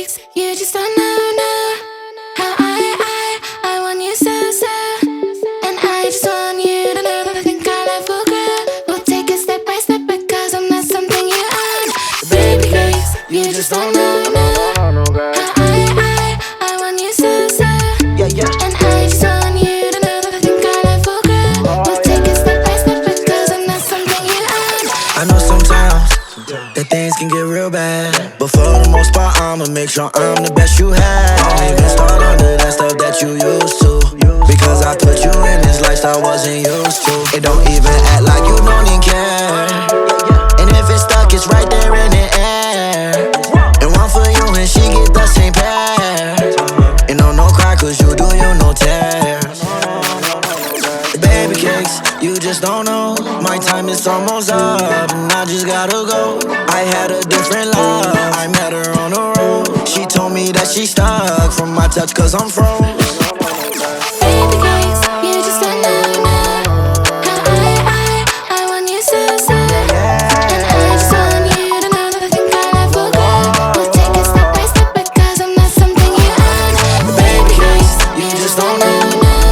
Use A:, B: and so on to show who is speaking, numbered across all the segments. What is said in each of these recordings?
A: cakes, you just don't know how I want you so. And I just want you to know that I think our life will grow. We'll take it step by step because I'm not something you own. Baby cakes, you just don't know how I want you so.
B: Yeah, yeah.
A: And I just want you to know that I think our life will grow. We'll take it step by step because I'm not something you own.
B: I know sometimes that things can get real bad, but for the most part, I'ma make sure I'm the best you had. Don't even start under that stuff that you used to, because I put you in this lifestyle I wasn't used to. It don't even act like you don't even care, and if it's stuck, it's right there in the air. And one for you and she get the same pair. And no cry, cause you do you no tears. Baby cakes, you just don't know. My time is almost up, and I just gotta go. I had a different love, I met her on the road. She told me that she stuck from my touch cause I'm froze.
A: Baby cakes, you just don't know how I want you so. And I just want you to know that I think our life will grow. We'll take it step by step because I'm not something you own. Baby cakes, you just don't know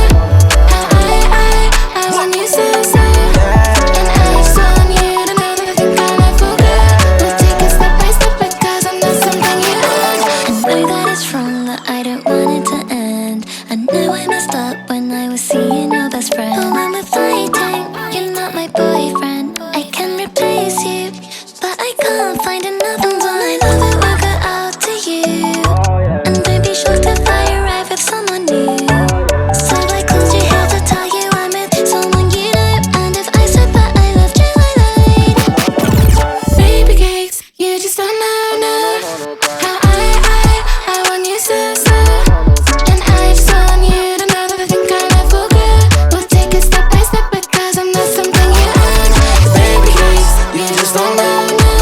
A: how I want you so. And I just want you to know that I think our life will grow. We'll take it step by step because I'm not something you own.
C: I know that it's wrong, that I don't want it to end. I know I messed up when I was seeing your best friend. But when we're fighting, you're not my boyfriend. I can replace you, but I can't find another one. I love it will go out to you, and don't be shocked if I arrive with someone new. So I called you here to tell you I'm with someone you know. And if I said that I loved you, I lied.
A: Baby cakes, you just don't know how I want you so. And I just want you to know that I think our life will grow. We'll take it step by step because I'm not something you own. Baby cakes, you just don't know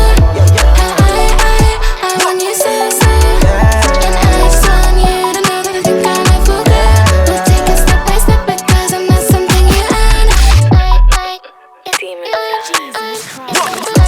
A: how I want you so. And I just want you to know that I think our life will grow. We'll take it step by step because I'm not something you own.
D: Demon Jesus Christ.